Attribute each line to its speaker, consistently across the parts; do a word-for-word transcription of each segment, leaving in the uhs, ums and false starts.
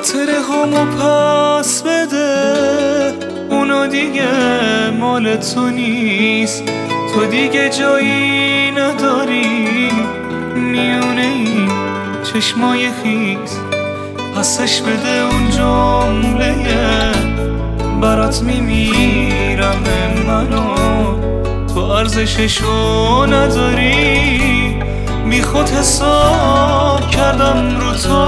Speaker 1: خاطره همو پس بده، اونا دیگه مال تو نیست. تو دیگه جایی نداری میونه این چشمای خیس. پسش بده اون جمله برات میمیرم منو، تو ارزششو نداری. بی خود حساب کردم رو تو،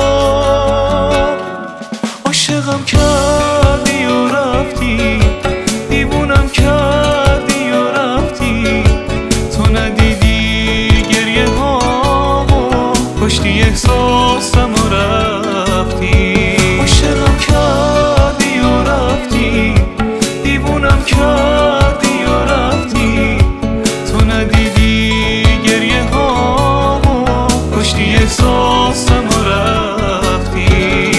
Speaker 1: عاشقم کردی و رفتی، دیوونم کردی و رفتی. تو ندیدی گریه ها و کشتی احساسم و رفتی. عاشقم کردی و رفتی، دیوونم کردی و رفتی. تو ندیدی گریه ها و کشتی احساسم و رفتی.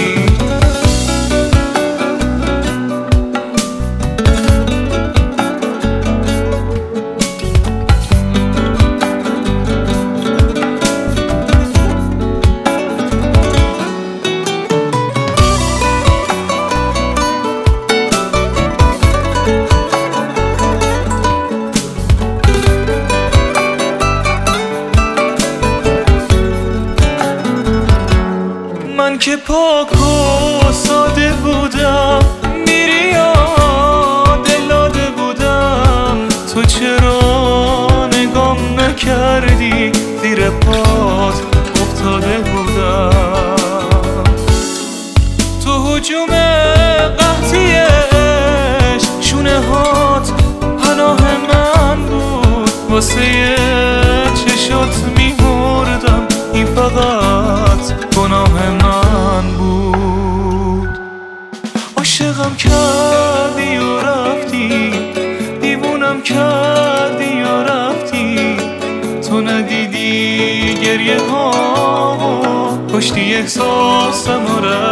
Speaker 1: من که پاک و ساده بودم، میری یا دل داده بودم. تو چرا نگام نکردی، زیر پات افتاده بودم. تو هجوم قحطیش شونه هات پناه من بود. واسه چشات میمردم، این فقط گناه من بود. عاشقم کردی و رفتی، دیوونم کردی و رفتی. تو ندیدی گریه ها و کشتی احساسم و رفتی.